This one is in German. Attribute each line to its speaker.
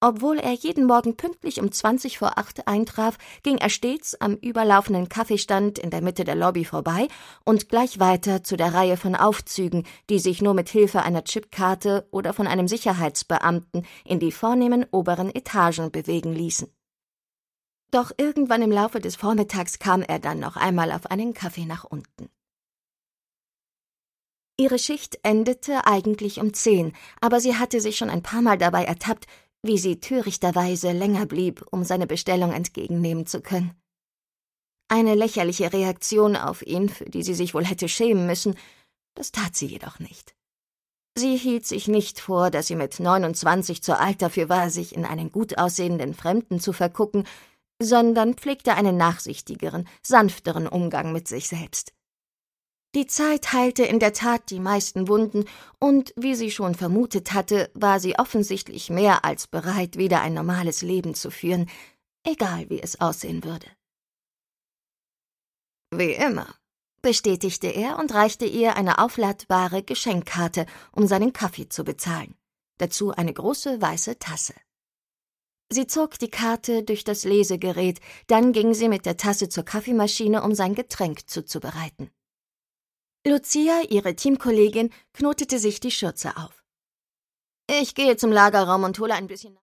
Speaker 1: Obwohl er jeden Morgen pünktlich um 7:20 eintraf, ging er stets am überlaufenden Kaffeestand in der Mitte der Lobby vorbei und gleich weiter zu der Reihe von Aufzügen, die sich nur mit Hilfe einer Chipkarte oder von einem Sicherheitsbeamten in die vornehmen oberen Etagen bewegen ließen. Doch irgendwann im Laufe des Vormittags kam er dann noch einmal auf einen Kaffee nach unten. Ihre Schicht endete eigentlich um 10, aber sie hatte sich schon ein paar Mal dabei ertappt, wie sie törichterweise länger blieb, um seine Bestellung entgegennehmen zu können. Eine lächerliche Reaktion auf ihn, für die sie sich wohl hätte schämen müssen, das tat sie jedoch nicht. Sie hielt sich nicht vor, dass sie mit 29 zu alt dafür war, sich in einen gut aussehenden Fremden zu vergucken, sondern pflegte einen nachsichtigeren, sanfteren Umgang mit sich selbst. Die Zeit heilte in der Tat die meisten Wunden, und wie sie schon vermutet hatte, war sie offensichtlich mehr als bereit, wieder ein normales Leben zu führen, egal wie es aussehen würde. »Wie immer«, bestätigte er und reichte ihr eine aufladbare Geschenkkarte, um seinen Kaffee zu bezahlen, dazu eine große weiße Tasse. Sie zog die Karte durch das Lesegerät, dann ging sie mit der Tasse zur Kaffeemaschine, um sein Getränk zuzubereiten. Lucia, ihre Teamkollegin, knotete sich die Schürze auf. »Ich gehe zum Lagerraum und hole ein bisschen